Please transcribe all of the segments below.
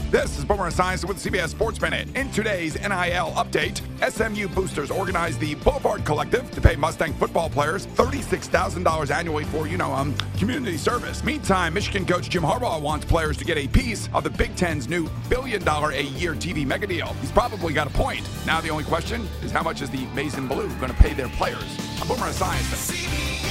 This is Boomer Esiason with CBS Sports Minute. In today's NIL update, SMU boosters organized the Boulevard Collective to pay Mustang football players $36,000 annually for, community service. Meantime, Michigan coach Jim Harbaugh wants players to get a piece of the Big Ten's new billion-a-year TV mega deal. He's probably got a point. Now the only question is how much is the Maize and Blue going to pay their players? I'm Boomer Esiason.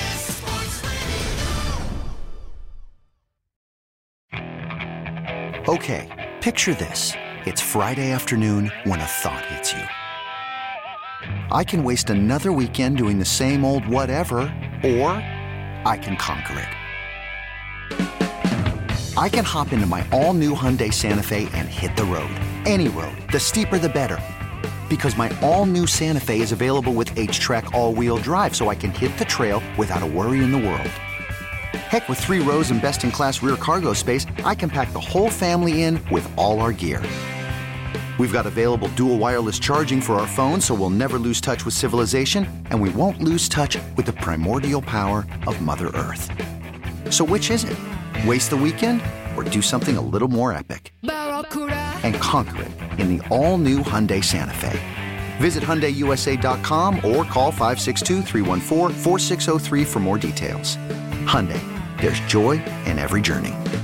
Okay, picture this. It's Friday afternoon when a thought hits you. I can waste another weekend doing the same old whatever, or I can conquer it. I can hop into my all-new Hyundai Santa Fe and hit the road. Any road. The steeper, the better. Because my all-new Santa Fe is available with H-Track all-wheel drive, so I can hit the trail without a worry in the world. Heck, with 3 rows and best-in-class rear cargo space, I can pack the whole family in with all our gear. We've got available dual wireless charging for our phones, so we'll never lose touch with civilization, and we won't lose touch with the primordial power of Mother Earth. So which is it? Waste the weekend or do something a little more epic? And conquer it in the all-new Hyundai Santa Fe. Visit HyundaiUSA.com or call 562-314-4603 for more details. Hyundai, there's joy in every journey.